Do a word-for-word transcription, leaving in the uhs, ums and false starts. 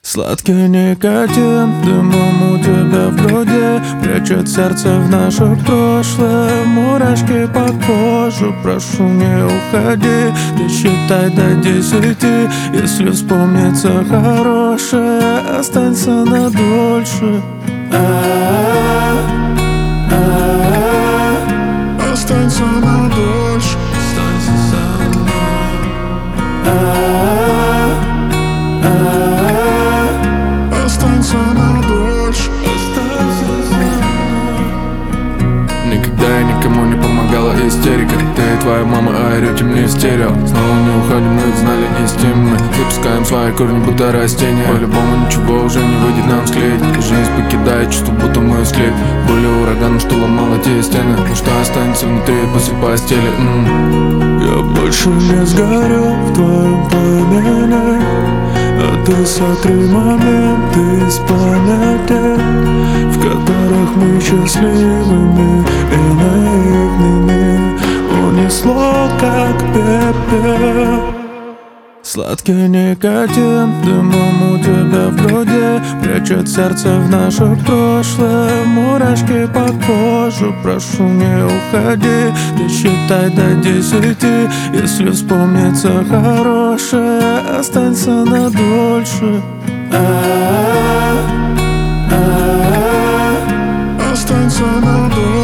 Сладкий никотин дымом у тебя в груди прячет сердце в наше прошлое. Мурашки по коже, прошу, не уходи. Ты считай до десяти. Если вспомнится хорошее, останься на дольше. Останься на дольше. Останься со мной. Останься на дольше. Останься со мной. Никогда я никому не помогала истерика. Ты и твоя мама, а орёте мне стерео. Снова не уходим, мы знали не с тем. Мы запускаем свои корни, будто растения. По-любому ничего уже не выйдет нам склеить. Жизнь покидает чувство, будто мы склеить. Были ураганом, что ломало те стены. Ну что останется внутри после постели? М-м. Я больше не сгорел в твоем пламени, а ты сотри моменты из памяти, в которых мы счастливыми и наивными унесло, как пепел. Сладкий никотин дымом у тебя в груди прячет сердце в наше прошлое. Мурашки по коже, прошу, не уходи. Ты считай до десяти. Если вспомнится хорошее, останься на дольше. Останься на дольше.